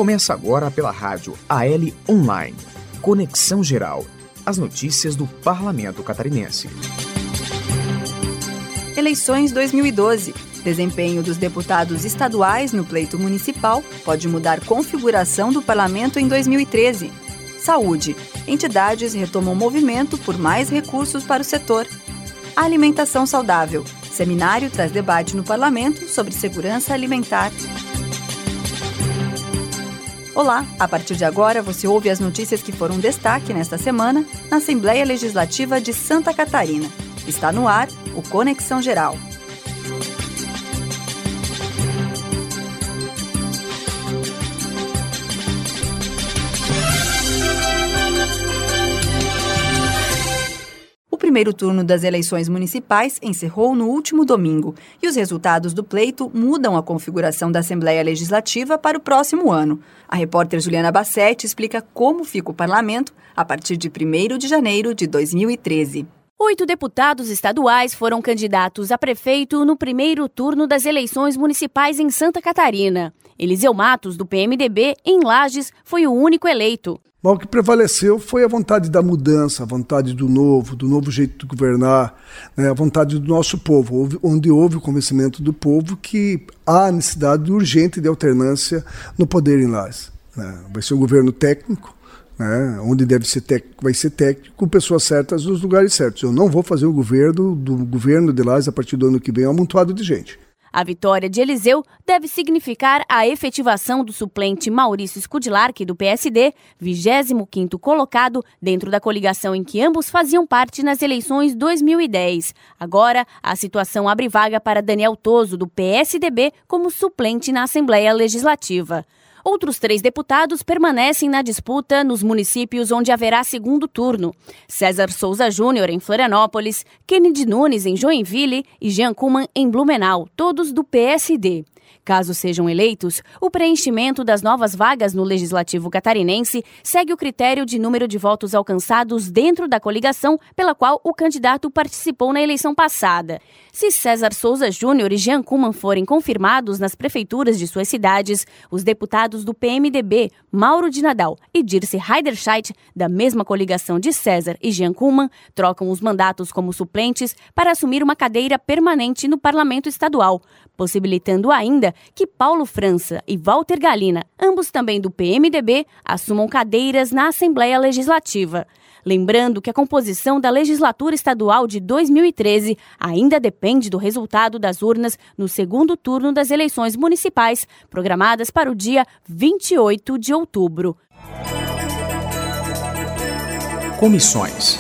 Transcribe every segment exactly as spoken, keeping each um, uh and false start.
Começa agora pela rádio A L Online. Conexão Geral. As notícias do Parlamento Catarinense. Eleições dois mil e doze. Desempenho dos deputados estaduais no pleito municipal pode mudar configuração do parlamento em dois mil e treze. Saúde. Entidades retomam movimento por mais recursos para o setor. Alimentação saudável. Seminário traz debate no parlamento sobre segurança alimentar. Olá, a partir de agora você ouve as notícias que foram destaque nesta semana na Assembleia Legislativa de Santa Catarina. Está no ar o Conexão Geral. O primeiro turno das eleições municipais encerrou no último domingo e os resultados do pleito mudam a configuração da Assembleia Legislativa para o próximo ano. A repórter Juliana Bassetti explica como fica o parlamento a partir de primeiro de janeiro de dois mil e treze. Oito deputados estaduais foram candidatos a prefeito no primeiro turno das eleições municipais em Santa Catarina. Eliseu Matos, do P M D B, em Lages, foi o único eleito. Mas o que prevaleceu foi a vontade da mudança, a vontade do novo, do novo jeito de governar, né, a vontade do nosso povo, onde houve o convencimento do povo que há necessidade urgente de alternância no poder em Lages. Né. Vai ser um governo técnico, né, onde deve ser técnico, vai ser técnico, com pessoas certas nos lugares certos. Eu não vou fazer o governo do governo de Lages a partir do ano que vem, é um amontoado de gente. A vitória de Eliseu deve significar a efetivação do suplente Maurício Skudlark, do P S D, vigésimo quinto colocado dentro da coligação em que ambos faziam parte nas eleições dois mil e dez. Agora, a situação abre vaga para Daniel Toso, do P S D B, como suplente na Assembleia Legislativa. Outros três deputados permanecem na disputa nos municípios onde haverá segundo turno. César Souza Júnior, em Florianópolis, Kennedy Nunes, em Joinville e Jean Kuman, em Blumenau, todos do P S D. Caso sejam eleitos, o preenchimento das novas vagas no Legislativo catarinense segue o critério de número de votos alcançados dentro da coligação pela qual o candidato participou na eleição passada. Se César Souza Júnior e Jean Kuman forem confirmados nas prefeituras de suas cidades, os deputados do P M D B, Mauro de Nadal e Dirce Heiderscheit, da mesma coligação de César e Jean Kuman, trocam os mandatos como suplentes para assumir uma cadeira permanente no Parlamento Estadual, possibilitando ainda que Paulo França e Walter Galina, ambos também do P M D B, assumam cadeiras na Assembleia Legislativa. Lembrando que a composição da legislatura estadual de dois mil e treze ainda depende do resultado das urnas no segundo turno das eleições municipais, programadas para o dia vinte e oito de outubro. Comissões.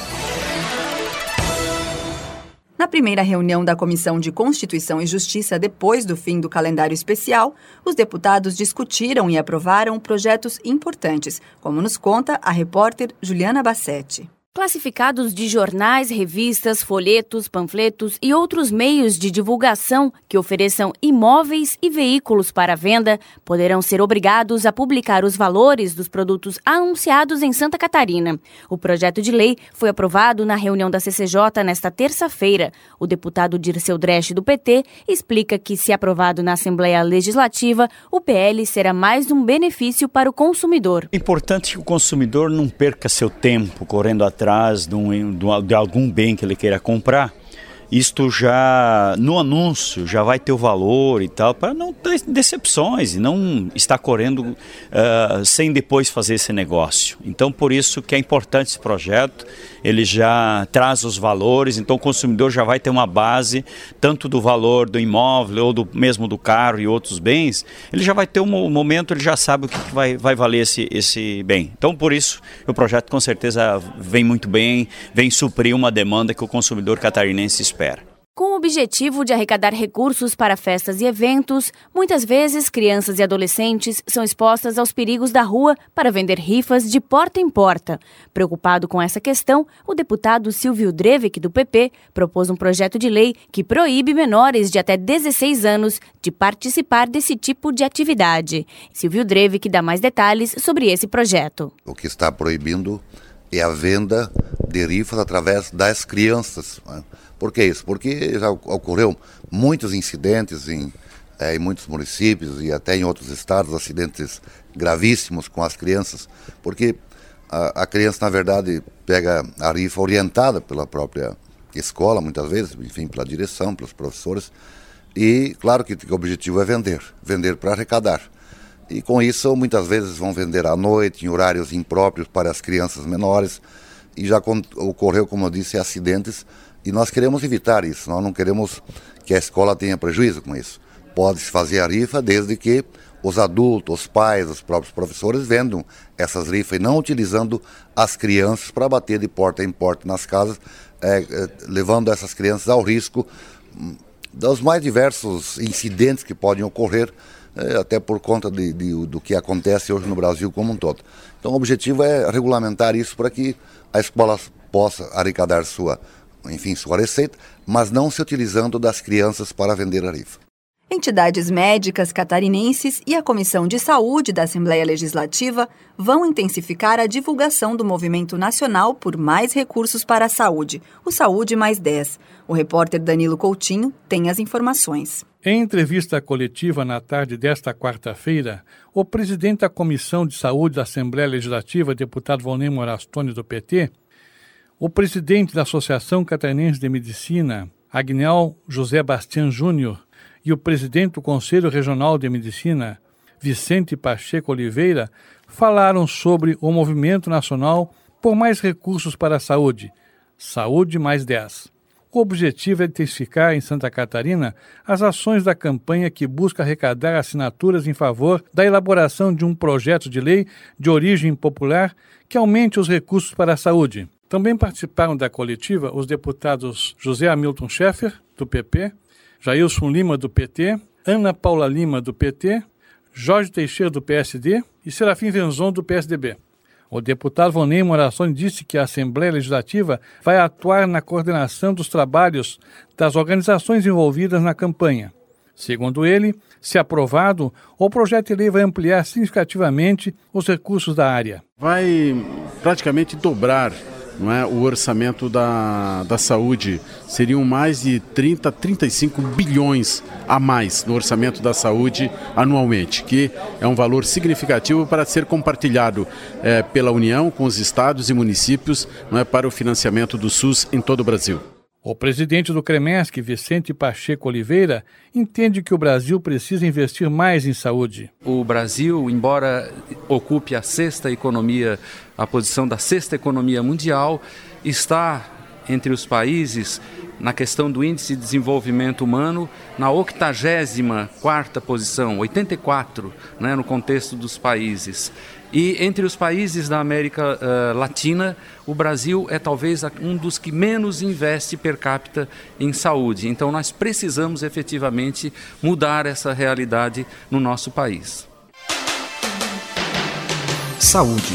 Na primeira reunião da Comissão de Constituição e Justiça depois do fim do calendário especial, os deputados discutiram e aprovaram projetos importantes, como nos conta a repórter Juliana Bassetti. Classificados de jornais, revistas, folhetos, panfletos e outros meios de divulgação que ofereçam imóveis e veículos para venda poderão ser obrigados a publicar os valores dos produtos anunciados em Santa Catarina. O projeto de lei foi aprovado na reunião da C C J nesta terça-feira. O deputado Dirceu Dresch, do P T, explica que, se aprovado na Assembleia Legislativa, o P L será mais um benefício para o consumidor. É importante que o consumidor não perca seu tempo correndo atrás atrás de, um, de algum bem que ele queira comprar. Isto já, no anúncio, já vai ter o valor e tal, para não ter decepções e não estar correndo uh, sem depois fazer esse negócio. Então, por isso que é importante esse projeto, ele já traz os valores, então o consumidor já vai ter uma base, tanto do valor do imóvel ou do, mesmo do carro e outros bens, ele já vai ter um momento, ele já sabe o que, que vai, vai valer esse, esse bem. Então, por isso, o projeto com certeza vem muito bem, vem suprir uma demanda que o consumidor catarinense espera. Com o objetivo de arrecadar recursos para festas e eventos, muitas vezes crianças e adolescentes são expostas aos perigos da rua para vender rifas de porta em porta. Preocupado com essa questão, o deputado Silvio Drevik, do P P, propôs um projeto de lei que proíbe menores de até dezesseis anos de participar desse tipo de atividade. Silvio Drevik dá mais detalhes sobre esse projeto. O que está proibindo é a venda de rifas através das crianças. Por que isso? Porque já ocorreu muitos incidentes em, é, em muitos municípios e até em outros estados, acidentes gravíssimos com as crianças, porque a, a criança, na verdade, pega a rifa orientada pela própria escola, muitas vezes, enfim, pela direção, pelos professores, e claro que, que o objetivo é vender, vender para arrecadar. E com isso, muitas vezes vão vender à noite, em horários impróprios para as crianças menores, e já ocorreu, como eu disse, acidentes, e nós queremos evitar isso, nós não queremos que a escola tenha prejuízo com isso. Pode-se fazer a rifa desde que os adultos, os pais, os próprios professores vendam essas rifas e não utilizando as crianças para bater de porta em porta nas casas, é, é, levando essas crianças ao risco dos mais diversos incidentes que podem ocorrer, é, até por conta de, de, do que acontece hoje no Brasil como um todo. Então o objetivo é regulamentar isso para que a escola possa arrecadar sua, enfim, sua receita, mas não se utilizando das crianças para vender a rifa. Entidades médicas catarinenses e a Comissão de Saúde da Assembleia Legislativa vão intensificar a divulgação do Movimento Nacional por Mais Recursos para a Saúde, o Saúde Mais dez. O repórter Danilo Coutinho tem as informações. Em entrevista coletiva na tarde desta quarta-feira, o presidente da Comissão de Saúde da Assembleia Legislativa, deputado Volney Morastone, do P T, o presidente da Associação Catarinense de Medicina, Agnel José Bastian Júnior, e o presidente do Conselho Regional de Medicina, Vicente Pacheco Oliveira, falaram sobre o Movimento Nacional por Mais Recursos para a Saúde, Saúde Mais dez. O objetivo é intensificar em Santa Catarina as ações da campanha que busca arrecadar assinaturas em favor da elaboração de um projeto de lei de origem popular que aumente os recursos para a saúde. Também participaram da coletiva os deputados José Hamilton Schaeffer, do P P, Jailson Lima, do P T, Ana Paula Lima, do P T, Jorge Teixeira, do P S D e Serafim Venzon, do P S D B. O deputado Volney Morastone disse que a Assembleia Legislativa vai atuar na coordenação dos trabalhos das organizações envolvidas na campanha. Segundo ele, se aprovado, o projeto de lei vai ampliar significativamente os recursos da área. Vai praticamente dobrar, não é, o orçamento da, da saúde. Seriam mais de trinta, trinta e cinco bilhões a mais no orçamento da saúde anualmente, que é um valor significativo para ser compartilhado é, pela União com os estados e municípios, não é, para o financiamento do SUS em todo o Brasil. O presidente do CREMESC, Vicente Pacheco Oliveira, entende que o Brasil precisa investir mais em saúde. O Brasil, embora ocupe a sexta economia, a posição da sexta economia mundial, está entre os países na questão do índice de desenvolvimento humano na octagésima quarta posição, oitenta e quatro, né, no contexto dos países. E entre os países da América uh, Latina, o Brasil é talvez um dos que menos investe per capita em saúde. Então nós precisamos efetivamente mudar essa realidade no nosso país. Saúde.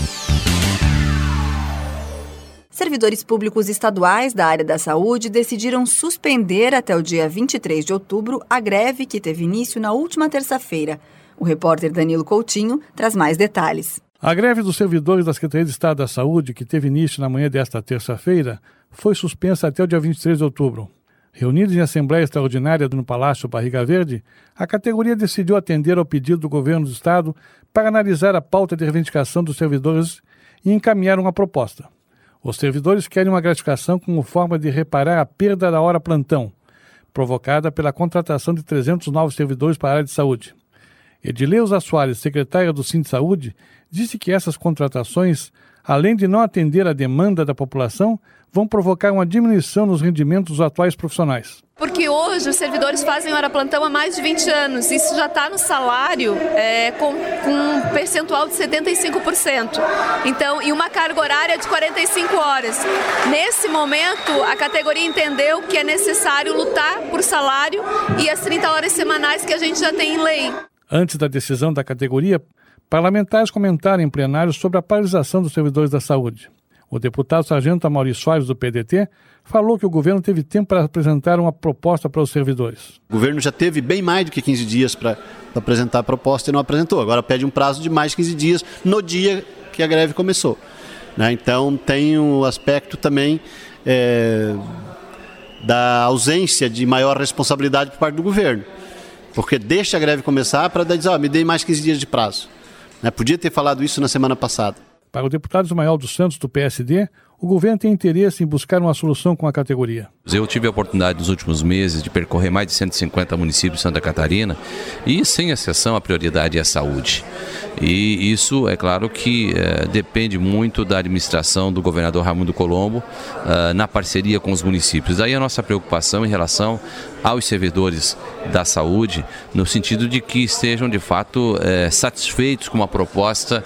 Servidores públicos estaduais da área da saúde decidiram suspender até o dia vinte e três de outubro a greve que teve início na última terça-feira. O repórter Danilo Coutinho traz mais detalhes. A greve dos servidores da Secretaria de Estado da Saúde, que teve início na manhã desta terça-feira, foi suspensa até o dia vinte e três de outubro. Reunidos em Assembleia Extraordinária no Palácio Barriga Verde, a categoria decidiu atender ao pedido do governo do Estado para analisar a pauta de reivindicação dos servidores e encaminhar uma proposta. Os servidores querem uma gratificação como forma de reparar a perda da hora plantão, provocada pela contratação de trezentos novos servidores para a área de saúde. Edileuza Soares, secretária do Sindsaúde, disse que essas contratações, além de não atender à demanda da população, vão provocar uma diminuição nos rendimentos dos atuais profissionais. Porque hoje os servidores fazem hora plantão há mais de vinte anos. Isso já está no salário é, com, com um percentual de setenta e cinco por cento. Então, e uma carga horária de quarenta e cinco horas. Nesse momento, a categoria entendeu que é necessário lutar por salário e as trinta horas semanais que a gente já tem em lei. Antes da decisão da categoria, parlamentares comentaram em plenário sobre a paralisação dos servidores da saúde. O deputado sargento Amaury Soares, do P D T, falou que o governo teve tempo para apresentar uma proposta para os servidores. O governo já teve bem mais do que quinze dias para apresentar a proposta e não apresentou. Agora pede um prazo de mais de quinze dias no dia que a greve começou. Né? Então tem o aspecto também é, da ausência de maior responsabilidade por parte do governo. Porque deixa a greve começar para dizer, ó, me dê mais quinze dias de prazo. Né? Podia ter falado isso na semana passada. Para o deputado Ismael dos Santos, do P S D, o governo tem interesse em buscar uma solução com a categoria. Eu tive a oportunidade nos últimos meses de percorrer mais de cento e cinquenta municípios de Santa Catarina e, sem exceção, a prioridade é a saúde. E isso, é claro que é, depende muito da administração do governador Raimundo Colombo é, na parceria com os municípios. Daí a nossa preocupação em relação aos servidores da saúde, no sentido de que estejam, de fato, é, satisfeitos com uma proposta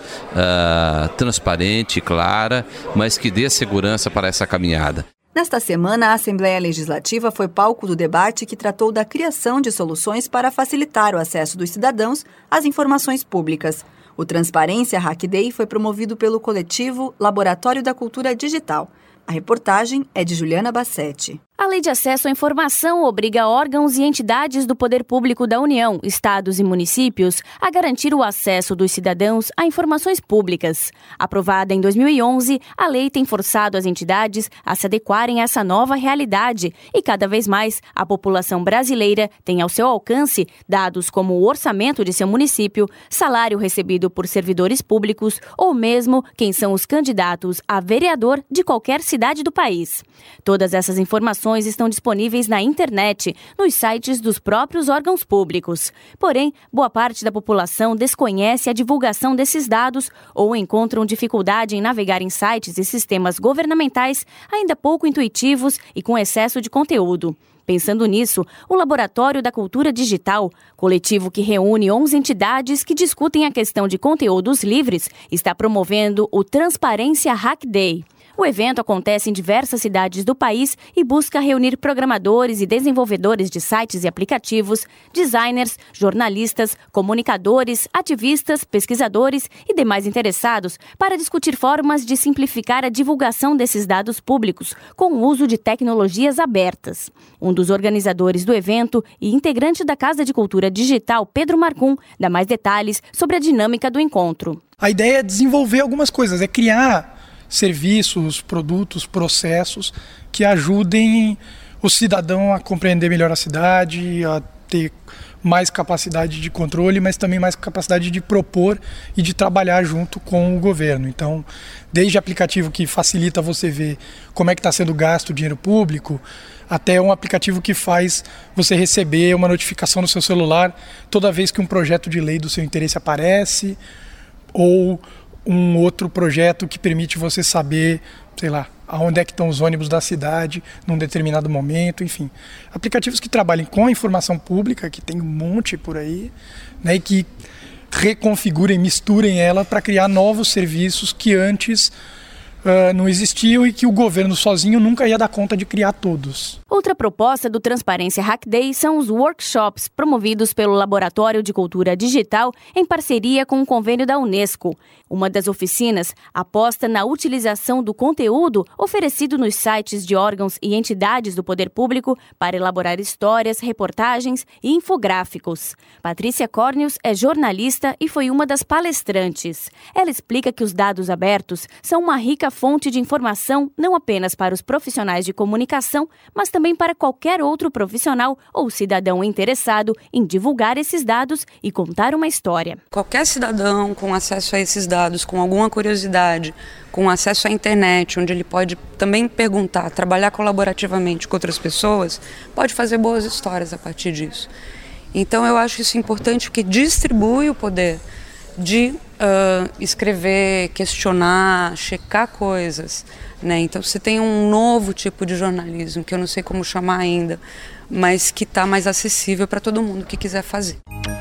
é, transparente, clara, mas que dê segurança para essa caminhada. Nesta semana, a Assembleia Legislativa foi palco do debate que tratou da criação de soluções para facilitar o acesso dos cidadãos às informações públicas. O Transparência Hack Day foi promovido pelo coletivo Laboratório da Cultura Digital. A reportagem é de Juliana Bassetti. A Lei de Acesso à Informação obriga órgãos e entidades do poder público da União, estados e municípios a garantir o acesso dos cidadãos a informações públicas. Aprovada em dois mil e onze, a lei tem forçado as entidades a se adequarem a essa nova realidade e cada vez mais a população brasileira tem ao seu alcance dados como o orçamento de seu município, salário recebido por servidores públicos ou mesmo quem são os candidatos a vereador de qualquer cidade do país. Todas essas informações estão disponíveis na internet, nos sites dos próprios órgãos públicos. Porém, boa parte da população desconhece a divulgação desses dados ou encontram dificuldade em navegar em sites e sistemas governamentais ainda pouco intuitivos e com excesso de conteúdo. Pensando nisso, o Laboratório da Cultura Digital, coletivo que reúne onze entidades que discutem a questão de conteúdos livres, está promovendo o Transparência Hack Day. O evento acontece em diversas cidades do país e busca reunir programadores e desenvolvedores de sites e aplicativos, designers, jornalistas, comunicadores, ativistas, pesquisadores e demais interessados para discutir formas de simplificar a divulgação desses dados públicos com o uso de tecnologias abertas. Um dos organizadores do evento e integrante da Casa de Cultura Digital, Pedro Marcum, dá mais detalhes sobre a dinâmica do encontro. A ideia é desenvolver algumas coisas, é criar serviços, produtos, processos que ajudem o cidadão a compreender melhor a cidade, a ter mais capacidade de controle, mas também mais capacidade de propor e de trabalhar junto com o governo. Então, desde aplicativo que facilita você ver como é que está sendo gasto o dinheiro público, até um aplicativo que faz você receber uma notificação no seu celular toda vez que um projeto de lei do seu interesse aparece, ou um outro projeto que permite você saber, sei lá, aonde é que estão os ônibus da cidade num determinado momento, enfim. Aplicativos que trabalhem com a informação pública, que tem um monte por aí, né, e que reconfigurem, misturem ela para criar novos serviços que antes uh, não existiam e que o governo sozinho nunca ia dar conta de criar todos. Outra proposta do Transparência Hack Day são os workshops promovidos pelo Laboratório de Cultura Digital em parceria com o convênio da Unesco. Uma das oficinas aposta na utilização do conteúdo oferecido nos sites de órgãos e entidades do poder público para elaborar histórias, reportagens e infográficos. Patrícia Cornius é jornalista e foi uma das palestrantes. Ela explica que os dados abertos são uma rica fonte de informação não apenas para os profissionais de comunicação, mas também para qualquer outro profissional ou cidadão interessado em divulgar esses dados e contar uma história. Qualquer cidadão com acesso a esses dados, com alguma curiosidade, com acesso à internet, onde ele pode também perguntar, trabalhar colaborativamente com outras pessoas, pode fazer boas histórias a partir disso. Então eu acho isso importante, porque distribui o poder de uh, escrever, questionar, checar coisas, né? Então você tem um novo tipo de jornalismo, que eu não sei como chamar ainda, mas que está mais acessível para todo mundo que quiser fazer.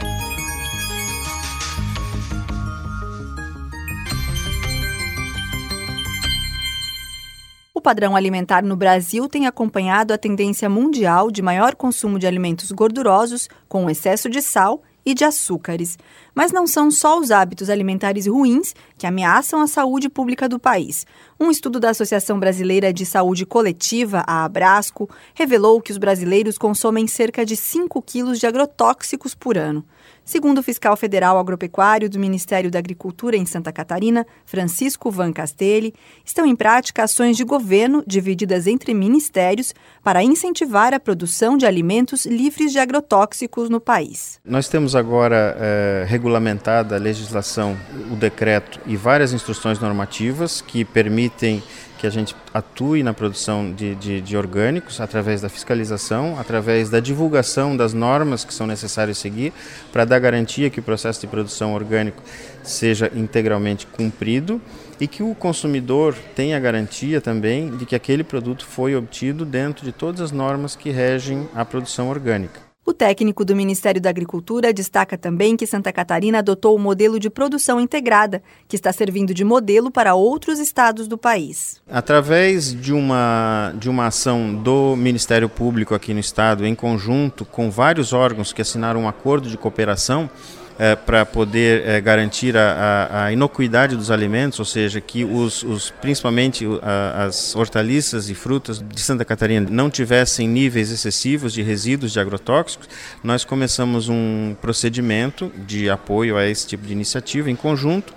O padrão alimentar no Brasil tem acompanhado a tendência mundial de maior consumo de alimentos gordurosos, com excesso de sal e de açúcares. Mas não são só os hábitos alimentares ruins que ameaçam a saúde pública do país. Um estudo da Associação Brasileira de Saúde Coletiva, a Abrasco, revelou que os brasileiros consomem cerca de cinco quilos de agrotóxicos por ano. Segundo o fiscal federal agropecuário do Ministério da Agricultura em Santa Catarina, Francisco Van Castelli, estão em prática ações de governo divididas entre ministérios para incentivar a produção de alimentos livres de agrotóxicos no país. Nós temos agora é, regulamentada a legislação, o decreto e várias instruções normativas que permitem que a gente atue na produção de, de, de orgânicos através da fiscalização, através da divulgação das normas que são necessárias seguir para dar garantia que o processo de produção orgânico seja integralmente cumprido e que o consumidor tenha garantia também de que aquele produto foi obtido dentro de todas as normas que regem a produção orgânica. O técnico do Ministério da Agricultura destaca também que Santa Catarina adotou o modelo de produção integrada, que está servindo de modelo para outros estados do país. Através de uma, de uma ação do Ministério Público aqui no estado, em conjunto com vários órgãos que assinaram um acordo de cooperação, É, para poder é, garantir a, a, a inocuidade dos alimentos, ou seja, que os, os, principalmente a, as hortaliças e frutas de Santa Catarina não tivessem níveis excessivos de resíduos de agrotóxicos, nós começamos um procedimento de apoio a esse tipo de iniciativa em conjunto.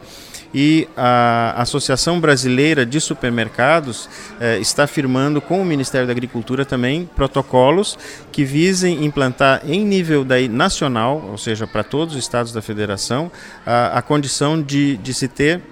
E a Associação Brasileira de Supermercados eh, está firmando com o Ministério da Agricultura também protocolos que visem implantar em nível daí nacional, ou seja, para todos os estados da federação, a, a condição de, de se ter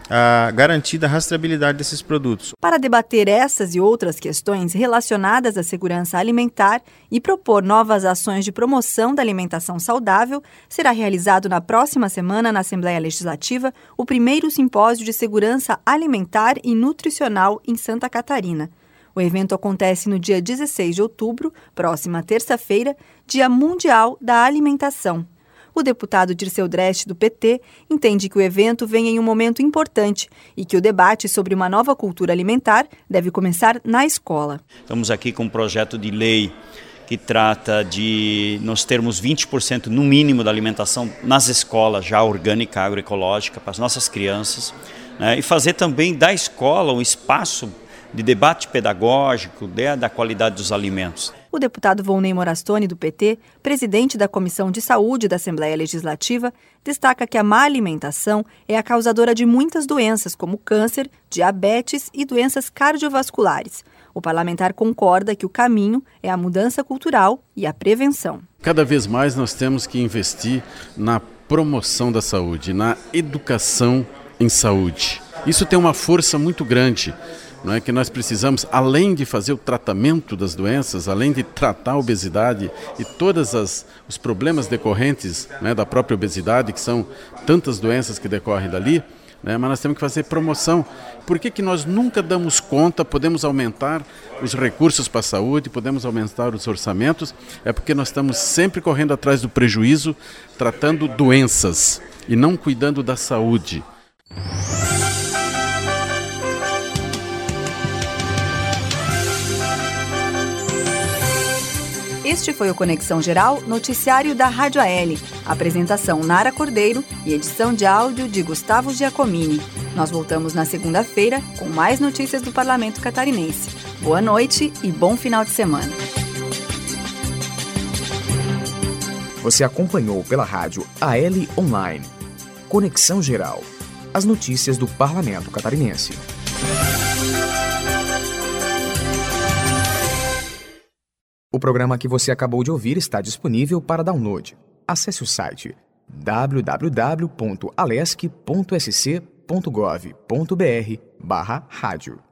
a garantida rastreabilidade desses produtos. Para debater essas e outras questões relacionadas à segurança alimentar e propor novas ações de promoção da alimentação saudável, será realizado na próxima semana na Assembleia Legislativa o primeiro simpósio de segurança alimentar e nutricional em Santa Catarina. O evento acontece no dia dezesseis de outubro, próxima terça-feira, Dia Mundial da Alimentação. O deputado Dirceu Dreste, do P T, entende que o evento vem em um momento importante e que o debate sobre uma nova cultura alimentar deve começar na escola. Estamos aqui com um projeto de lei que trata de nós termos vinte por cento no mínimo da alimentação nas escolas já orgânica, agroecológica, para as nossas crianças, né, e fazer também da escola um espaço de debate pedagógico né, da qualidade dos alimentos. O deputado Volney Morastoni, do P T, presidente da Comissão de Saúde da Assembleia Legislativa, destaca que a má alimentação é a causadora de muitas doenças, como câncer, diabetes e doenças cardiovasculares. O parlamentar concorda que o caminho é a mudança cultural e a prevenção. Cada vez mais nós temos que investir na promoção da saúde, na educação em saúde. Isso tem uma força muito grande. Não é que nós precisamos, além de fazer o tratamento das doenças, além de tratar a obesidade e todos os problemas decorrentes né, da própria obesidade, que são tantas doenças que decorrem dali, né, mas nós temos que fazer promoção. Por que que nós nunca damos conta, podemos aumentar os recursos para a saúde, podemos aumentar os orçamentos? É porque nós estamos sempre correndo atrás do prejuízo, tratando doenças e não cuidando da saúde. Este foi o Conexão Geral, noticiário da Rádio A L. Apresentação Nara Cordeiro e edição de áudio de Gustavo Giacomini. Nós voltamos na segunda-feira com mais notícias do Parlamento Catarinense. Boa noite e bom final de semana. Você acompanhou pela rádio A L Online. Conexão Geral. As notícias do Parlamento Catarinense. O programa que você acabou de ouvir está disponível para download. Acesse o site w w w ponto alesc ponto s c ponto gov ponto b r barra rádio.